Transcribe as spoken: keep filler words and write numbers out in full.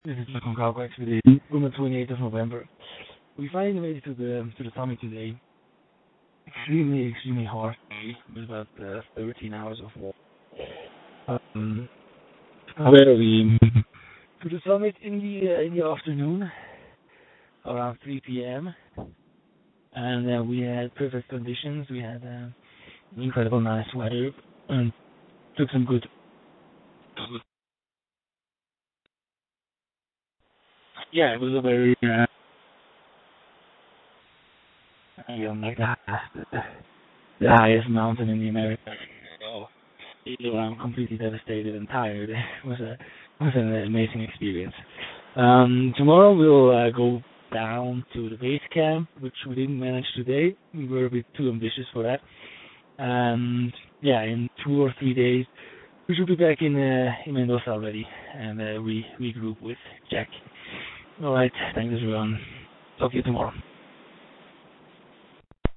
This is Malcolm Cowboy Expedition on the twenty-eighth of November. We finally made it to the to the summit today. Extremely, extremely hard day with about uh, thirteen hours of walk. Um, however, we to the summit in the uh, in the afternoon around three p m and uh, we had perfect conditions. We had uh, incredible nice weather and took some good. Yeah, it was a very uh, um, like the highest, the highest mountain in the Americas. So, even though I'm completely devastated and tired, it was a was an amazing experience. Um, tomorrow we'll uh, go down to the base camp, which we didn't manage today. We were a bit too ambitious for that. And yeah, in two or three days we should be back in uh, in Mendoza already, and uh, we regroup with Jack. All right, thanks everyone. Talk to you tomorrow.